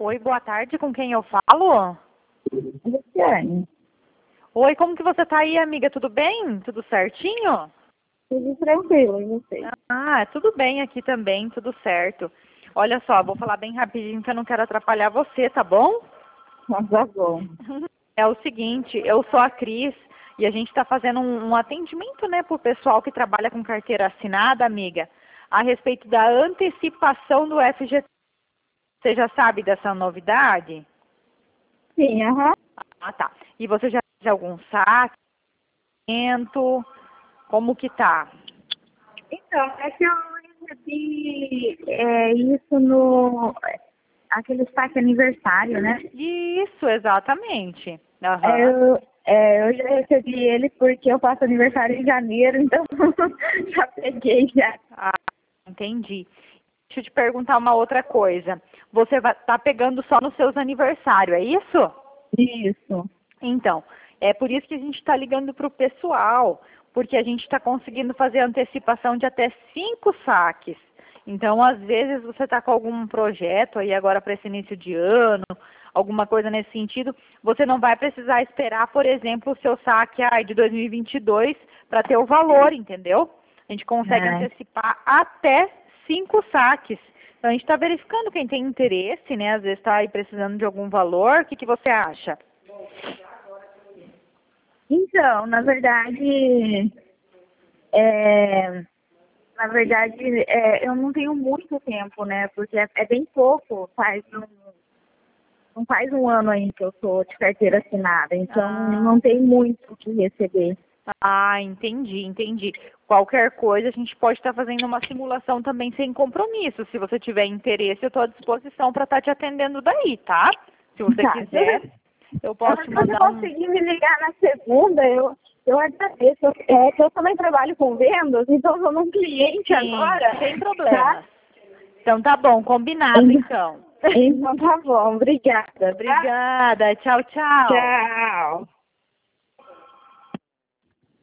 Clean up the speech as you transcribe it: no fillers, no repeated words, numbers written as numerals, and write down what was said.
Oi, boa tarde, com quem eu falo? Luciane, Oi, como que você tá aí, amiga? Tudo bem? Tudo certinho? tudo tranquilo, e você? Tudo bem aqui também, tudo certo. Olha só, vou falar bem rapidinho que eu não quero atrapalhar você, tá bom? Mas tá bom. É o seguinte, eu sou a Cris e a gente está fazendo um atendimento, né, para o pessoal que trabalha com carteira assinada, amiga, a respeito da antecipação do FGTS. Você já sabe dessa novidade? Sim, aham. Ah, tá. E você já fez algum saque? Como que tá? Então, é que eu recebi isso no aquele saque aniversário, né? Isso, exatamente. É, Aham. eu já recebi ele porque eu faço aniversário em janeiro, então já peguei já. Ah, entendi. Deixa eu te perguntar uma outra coisa. Você vai tá pegando só nos seus aniversários, é isso? Isso. Então, é por isso que a gente está ligando para o pessoal, porque a gente está conseguindo fazer antecipação de até 5 saques. Então, às vezes, você está com algum projeto aí agora para esse início de ano, alguma coisa nesse sentido, você não vai precisar esperar, por exemplo, o seu saque de 2022 para ter o valor, entendeu? A gente consegue É. antecipar até 5 saques. Então, a gente está verificando quem tem interesse, né? Às vezes está aí precisando de algum valor. O que você acha? Então, é, eu não tenho muito tempo, né? Porque é bem pouco, não faz um ano ainda que eu sou de carteira assinada, então Ah, não tem muito o que receber. entendi. Qualquer coisa, a gente pode estar fazendo uma simulação também sem compromisso. Se você tiver interesse, eu estou à disposição para estar te atendendo daí, tá? Se você Tá, quiser, eu posso se te você mandar um. conseguir me ligar na segunda, eu agradeço. É que eu também trabalho com vendas, então eu num cliente Sim, agora, sem tá? problemas. Então tá bom, combinado Então, então. então tá bom, obrigada, tá? Obrigada, tchau, tchau. Tchau.